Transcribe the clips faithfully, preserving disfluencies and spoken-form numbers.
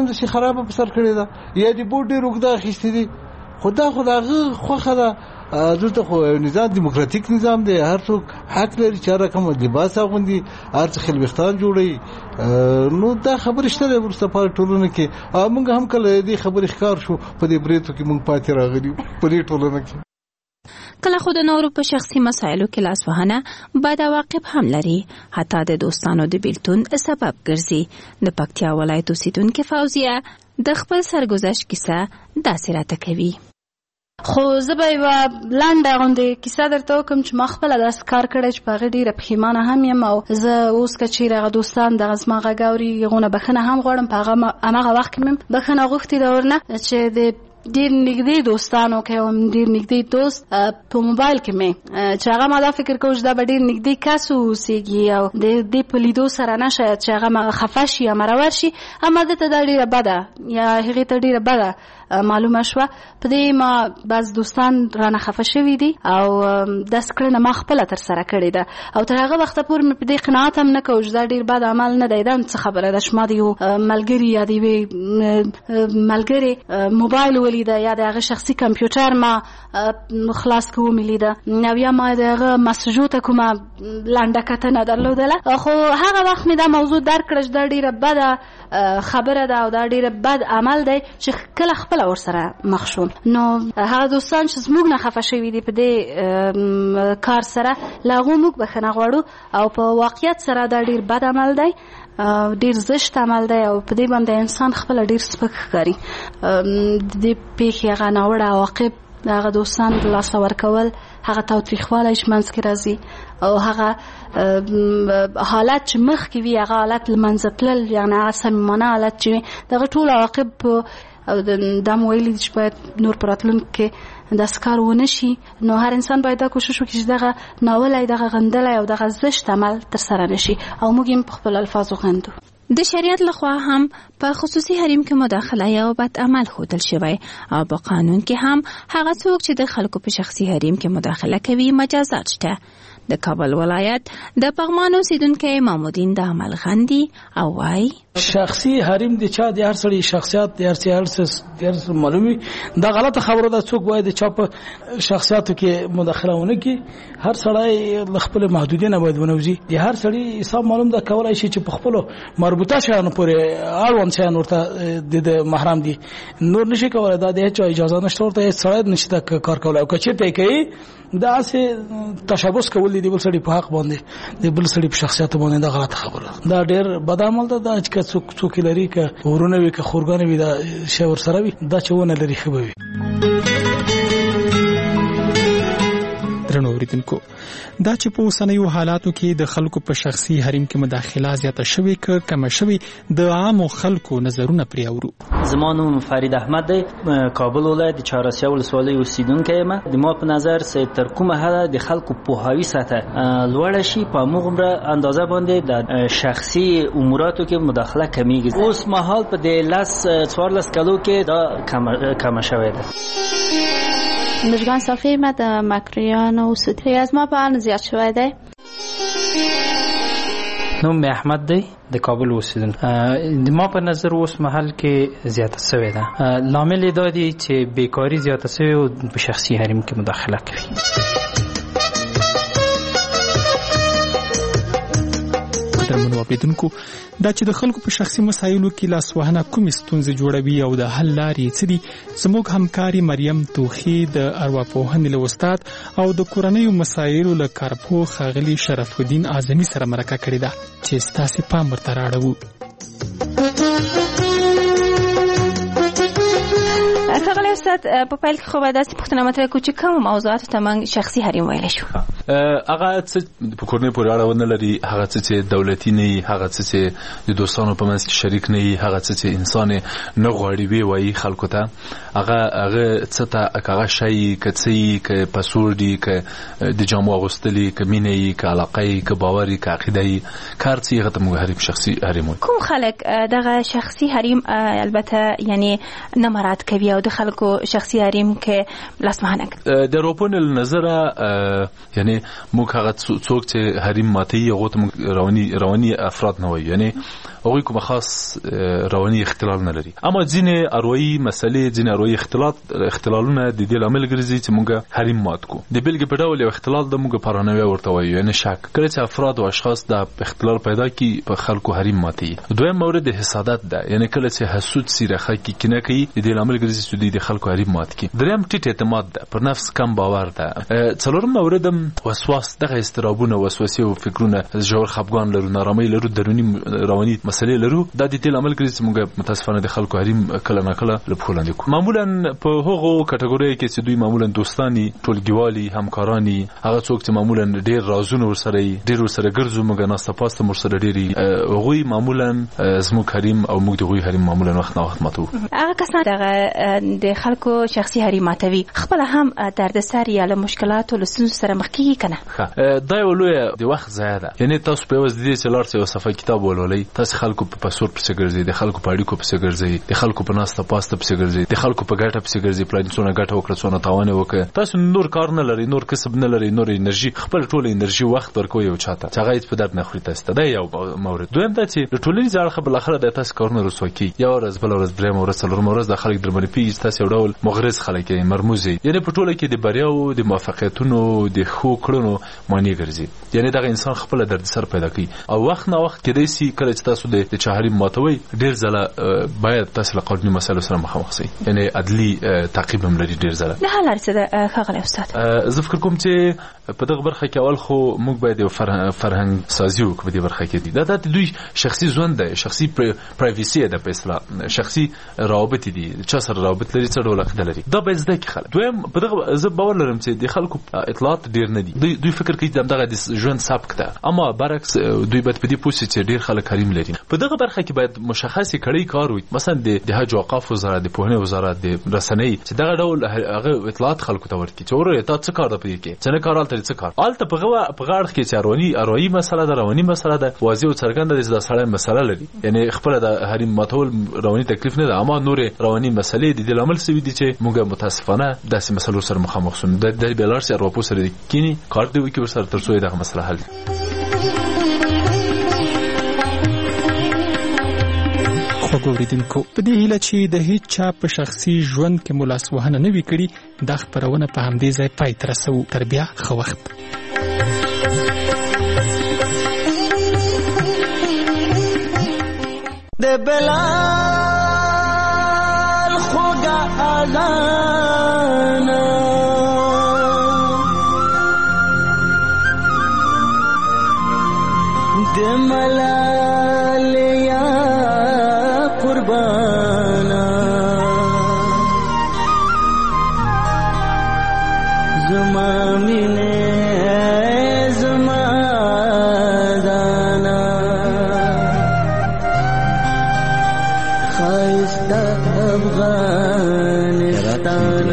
هم داسې خرابه په سر کړې ده یا د بوټ ډېر اوږده اخیستې دي خو دا خو د هغه خوښه ده. دلته خو نظام دیموکراتیک نظام دی هر څوک حق لري چې هر کوم لباس اغوندي هر څه خپل وختان جوړي نو دا خبره شته ورسته په ټولنه کې موږ هم کله دې خبرې ښکار شو په دې بریتو کې موږ پاتې راغلي په دې ټولنه کې. کله خو د نورو په شخصي مسایلو کې لاس وهنه بد عواقب هم لري حتی د دوستانو د بیلتون سبب ګرځي. د پکتیا ولایت اوسیدونکې فوزیه د خپل سرګذشت کیسه داسې راته کوي. خو زه به یوه لنډه غوندې کیسه درته وکړم چې ما خپله داسې کار کړی چې په هغې ډېره پښیمانه هم یم او زه اوس که چیرې هغه دوستان دغه زما غږ اوري هغونه بښنه هم غواړم. په هماغه وخت کې مې بښنه غوښتې ده ورنه چې د ډیر نږدې دوستانو کې هم ډیر نږدې دوست په موبایل کې مې چې هغه ما دا فکر کوم چې دا به ډیر نږدې کس اوسېږي او د دې په لیدو سره نه شاید چې هغه مغه خفه شي یا مرور شي اما دته دا ډیره بده یا هغې ته ډیره بده معلومه شوه. په دې ما بعض دوستان رانه خفه شوي دي او داسې کړنه ما خپله ترسره کړې ده او تر هغه وخته پورې مې په دې قناعت هم نه کوم چې دا ډېر بد عمل نه دی. دا څه خبره ده چې ما د یو ملګري یا د یوې ملګرې موبایل ولیده یا د هغه شخصي کمپیوټر ما خلاص که ومې لیده او یا ما د هغه مسجو ته کومه لنډه کتنه درلودله خو هغه وخت مې دا موضوع درک کړه چې دا ډېره بده خبره ده او دا ډېره بد عمل دی چې کله خپله ورسره مخ شوم. نو هغه دوستان چې زموږ نه خفه شوي دي په دې کار سره له هغو موږ بښنه غواړو او په واقعیت سره دا ډېر بد عمل دی ډېر زشت عمل دی او په دې باندې انسان خپله ډېر سپک ښکاري. د دې پیښې هغه ناوړه عواقب د هغه دوستان د لاسه ورکول هغه تاوتریخوالی چې منځ کې راځي او هغه حالت چې مخکې وي هغه حالت له منځه تلل یعنې هغه صمیمانه حالت چې وي دغه ټول عواقب او دا مو ویلي چې باید نور په راتلونکي کې داسې کار ونه شي. نو هر انسان باید دا کوشش وکړي چې دغه ناولی دغه غندلی او دغه زشت عمل ترسره نه شي او موږ یې په خپل الفاظو غندو. د شریعت لخوا هم په خصوصي حریم کې مداخله یو بد عمل ښودل شوی او په قانون کې هم هغه څوک چې د خلکو په شخصي حریم کې مداخله کوي مجازات شته. د کابل ولایت د پغمان اوسیدونکی مامودین د عمل غندي او وای شخصي حریم د چا د هر سړي شخصیت د هر څه معلومي دا غلطه خبره ده. څوک باید د چا په شخصیاتو کې مداخله ونه کړي. هر سړی خپل محدودیت باید ونوځي. د هر سړي حساب معلوم ده کولای شي چې په خپل مربوطه شیانو پورې اړوند شیان ورته د محرم دي نور نشي کولای. دا د هیڅ اجازه نشته ورته هیڅ سړی نشي دا کار کولای او که چېرته کوي دا سه تشابوس کول دي بل سړي په حق باندې د بل سړي په شخصیت باندې دا غلطه خبره دا ډېر بد عمل ده. دا چې څوک څوک لري که ورونه وي که خورګانې وي دا شی ورسره وي دا چې ونه لري ښه به وي. درنو اوریدونکو دا چې په اوسنیو حالاتو کې د خلکو په شخصي حریم کې مداخله زیاته شوې که کمه شوې د عامو خلکو نظرونه پرې اورو. زما نوم فرید احمد دی کابل ولایت د چهارسیه ولسوالۍ اوسیدونکی یم. د ما په نظر چې تر کومه حده د خلکو پوهاوي سطح لوړه شي په همغومره اندازه باندې د شخصي اموراتو کې مداخله کمیږي. اوس مهال په د لس څوارلس کلو کې دا کمه شوې ده. مجگان صافی ما در مکریان و سوتری از ما با آن زیاد شوه ده. نوم احمد دی د کابل اوسیدل. ما په نظر اوس محل کې زیاته شوې ده. لامل دا دی چې بیکاری زیاته شوې او په شخصي حریم کې مداخله کوي. درمنو اوریدونکو دا چې د خلکو په شخصي مسایلو کې لاس وهنه کومې ستونزې جوړوي او د حل لارې څه دي زموږ همکاري مریم توخي د ارواپوهنې له استاد او د کورنیو مسایلو له کارپوه ښاغلي شرف الدین اعظمي سره مرکه کړې ده چې ستاسې پام ورته رااړوو. ښاغلی استاد په پیل کې خو باید داسې پوښتنه مطرح کړو چې کومو موضوعاتو ته موږ شخصي حریم ویلی شو؟ هغه څه په کورنۍ پورې اړه ونه لري، هغه څه چې دولتي نه وي، هغه څه چې د دوستانو په منځ کې شریک نه وي، هغه څه چې انسان نه غواړي ووایي خلکو ته، هغه هغه څه ته هغه شی که څه وي، که پسور دي، که د جامو اغوستل دي، که مینه وي، که علاقه وي، که باور وي، که عقیده وي، کار څه هغه ته موږ حریم شخصي حریم وایو. کوم خلک دغه شخصي حریم البته یعنی نه مراعات کوي او د خلکو شخصي حریم کې لاسوهنه کوي. د اروپون نظر یعنی موږ هغه څوک چې حریم ماتي هغه ته رواني رواني افراد نه وایي، یعنی هغه کوم خاص رواني اختلال نه لري. اما ځینې اروایي مسلې ځینې اروایي اختلاط اختلالونه د دې لامل ګرځي چې موږ حریم مات کو. د بلګې په ډول یو اختلال د موږ پرانوي ورته وایي، یعنی شک کله چې افراد او اشخاص د اختلال پیدا کی په خلکو حریم ماتي. دویم مورد حسادت ده، یعنی کله چې حسود سیرخه کی کنه کوي د دې لامل ګرځي چې د خلکو حریم مات کی. دریم ټیټ اعتماد ده، پر نفس کم باور ده. څلورم مورد وسواس، دغه استرابونه وسوسه او فکرونه ژور خپګان لرو، نارامي لرو، درونی رواني مسلې لرو. دا د دې لامل ګرځي چې موږ متاسفانه د خلکو حریم کله نه کله لپخولاندې کو. معمولا په هغو کټګوري کې چې دوی معمولا دوستانی، ټولګیوالي، همکارانی، هغه څوک چې معمولا ډیر رازونه ورسره ډیر ورسره ګرځو، موږ ناسته پاسته ورسره ډیری هغوی معمولا زموږ حریم او موږ د هغوی حریم معمولا وخت نه وخت ماتو. هغه کسان دغه د خلکو شخصي حریم ماتوي خپل هم دردسر یا له مشکلاتو له ستونزو سره مخ کیږي کنه. دا یو لوی د وخت ضایع ده. یعنی تاسو په وځ دې چې لار څه صفحه کتاب ولولئ، تاسو خلکو په پاسور پسې ګرځئ، د خلکو په اړیکو پسې ګرځئ، د خلکو په ناسته پاسته پسې ګرځئ، د خلکو په ګټه پسې ګرځئ، پلان څونه ګټه وکړه څونه تاوان وکړه. تاسو نور کار نه لرئ، نور کسب نه لرئ، نور انرژي، خپل ټول انرژي وخت ورکوي یو چاته چې هغه هیڅ په درد نه خوري تاسو ته. دا یو مورد. دویم دا چې د ټولنیز اړخ بل اخره د تاسو کارونه رسوا کی، یو ورځ بل ورځ دریم ورځ څلورم ورځ د خلک درمنې پیږي، تاسو یو ډول مغرض خلک یې مرموزي، یعنی په ټوله کې د بریاو د موفقیتونو د خو کړنو معنی ګرځي. یعنی دا انسان خپل درد سر پیدا کوي او وخت نه وخت کې د سي کله چې تاسو د چهاري ماتوي ډیر ځله باید تاسو له قانوني مسایلو سره مخامخ شئ، یعنی عدلي تعقیب هم لري ډیر ځله. نه حل څه خغل استاد. زه فکر کوم چې په دغه برخه کې اول خو موږ باید یو فرهنګ سازي وکړو په دې برخه کې. دا د دوی شخصي ژوند دی، شخصي پرایویسي ده، په اصطلاح شخصي روابط دي، چا سره روابط لري، څه ډول عقیده لري، دا به زده کی خلک. دویم په دغه زه باور لرم چې د خلکو اطلاعات ډیر نه دي. دوی دوی فکر کوي دغه د ژوند سبک ده، اما برعکس دوی باید په دې پوښتنه چې ډیر خلک حریم لري. په دغه برخه کې باید مشخصي کړي کار وي، مثلا د حج او اوقاف وزارت، د پوهنې وزارت، د رسنۍ چې دغه ډول هغه اطلاعات خلکو ته ورکړي چې ورته تاسو څه کار ده په دې کې، څنګه کار الته څه کار الته په غوا په غاړه کې چې اروانی اروایي مسله ده، رواني مسله ده، واضح او څرګنده ده چې دا سړی مسله لري، یعنی خپل د حریم ماتول رواني تکلیف نه ده، اما نور رواني مسلې د دې لامل سوي دي چې موږ متاسفانه داسې مسلو سره مخامخ شون. د دې بلار سره اروپا سره کینی کار دی وکي ورسره ترڅو دغه مسله حل. وګوریدونکو په دې هیله چې د هیڅ چا په شخصي ژوند کې ملاسوهنه نه وي کړې، دا خبرونه په همدې ځای پای ته رسوو. تر بیا ښه وخت. د بلال خوږه اذان د ملال یا قربانا زما مینه زما دانا خایسته افغانستان.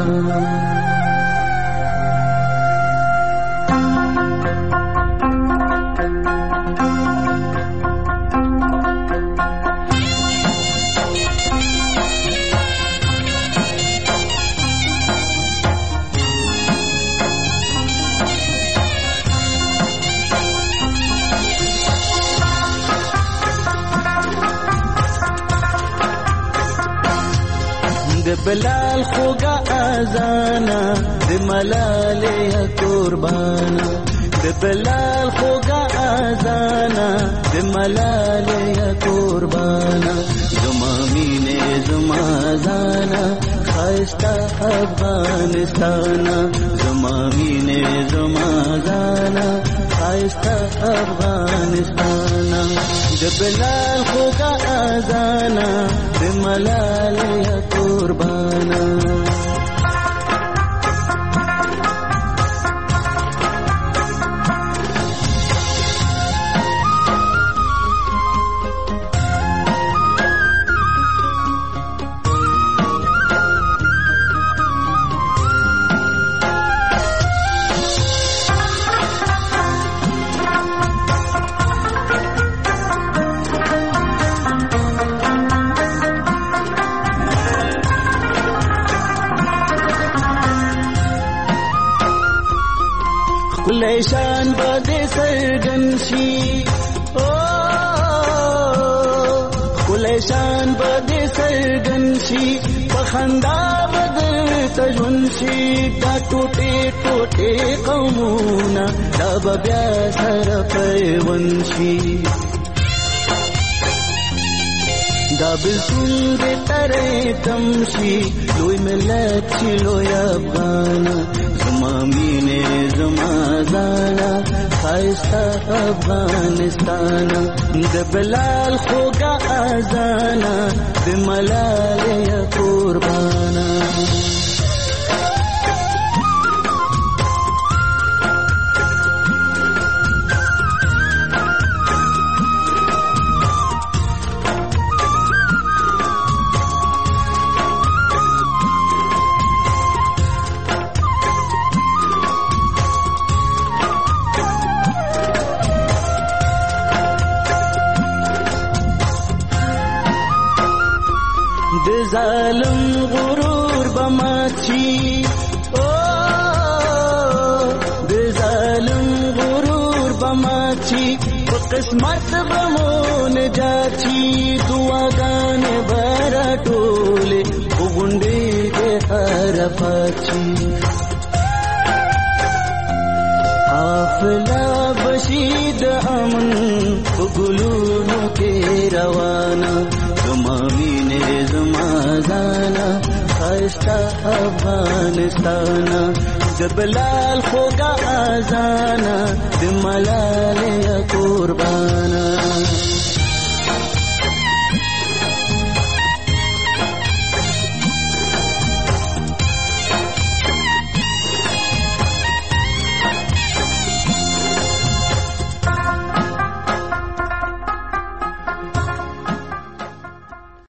بلال خوږه اذانا د ملال یا قربانا، د بلال خوږه اذانا د ملال یا قربانا زما مینه زما زانا خایسته افغانستان، زما مینه زما زانا خایسته افغانستان. د بلال خوږه اذانا د ملال یا قربانا. خلیشان باندې سرګن شي او خلیشان باندې سرګن شي په خندا بدل تجون شي دا ټوټه ټوټه قومونه دا بیا سره پیون شي دا بلسون دې ترې تمشي لوی ملت چې لوی افغان زما مینې زما ځانا خایسته افغانستان د بلال خوږه اذانا د ملالۍ قربانا ظالم غرور بماچی او د ظالم غرور بماچی په قسمت بمون جاچی دعاګان برا ټوله وګونډې دې حرفاچی افلا بشید امن وګلونو کې روانه زما مینې زما ځانا خایسته افغانستان د بلال خوږه اذانا د ملالۍ قربانا